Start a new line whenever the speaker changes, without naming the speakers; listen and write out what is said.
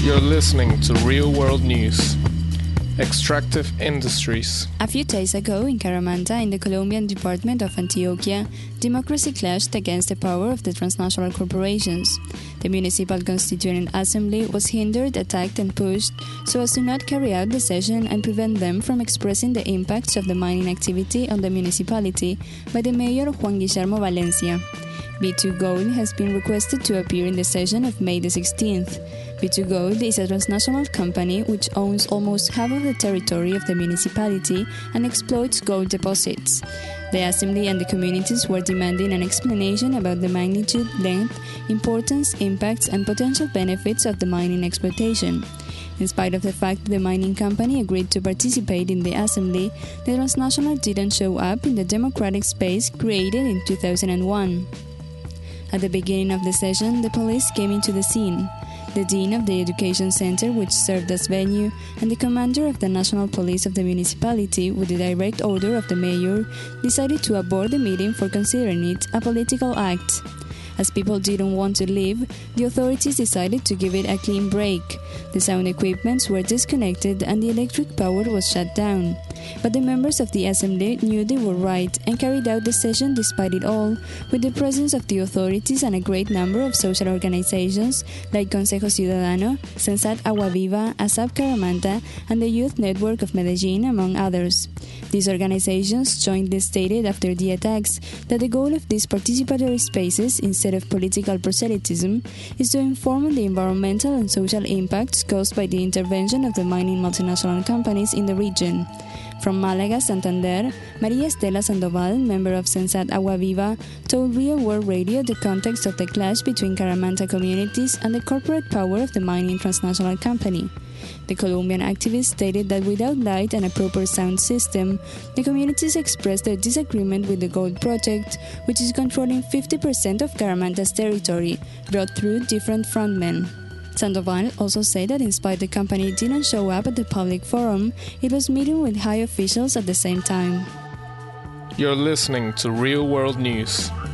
You're listening to Real World News. Extractive Industries.
A few days ago in Caramanta, in the Colombian department of Antioquia, democracy clashed against the power of the transnational corporations. The Municipal Constituent Assembly was hindered, attacked and pushed so as to not carry out the session and prevent them from expressing the impacts of the mining activity on the municipality by the mayor Juan Guillermo Valencia. B2 Gold has been requested to appear in the session of May the 16th. B2 Gold is a transnational company which owns almost half of the territory of the municipality and exploits gold deposits. The assembly and the communities were demanding an explanation about the magnitude, length, importance, impacts, and potential benefits of the mining exploitation. In spite of the fact that the mining company agreed to participate in the assembly, the transnational didn't show up in the democratic space created in 2001. At the beginning of the session, the police came into the scene. The dean of the education center, which served as venue, and the commander of the national police of the municipality, with the direct order of the mayor, decided to abort the meeting for considering it a political act. As people didn't want to leave, the authorities decided to give it a clean break. The sound equipments were disconnected and the electric power was shut down. But the members of the assembly knew they were right and carried out the session despite it all, with the presence of the authorities and a great number of social organizations like Consejo Ciudadano, Sensat Agua Viva, ASAP Caramanta, and the Youth Network of Medellin, among others. These organizations jointly stated after the attacks that the goal of these participatory spaces, instead of political proselytism, is to inform on the environmental and social impacts caused by the intervention of the mining multinational companies in the region. From Málaga, Santander, María Estela Sandoval, member of Sensat Agua Viva, told Real World Radio the context of the clash between Caramanta communities and the corporate power of the mining transnational company. The Colombian activist stated that without light and a proper sound system, the communities expressed their disagreement with the gold project, which is controlling 50% of Caramanta's territory, brought through different frontmen. Sandoval also said that in spite the company didn't show up at the public forum, it was meeting with high officials at the same time.
You're listening to Real World News.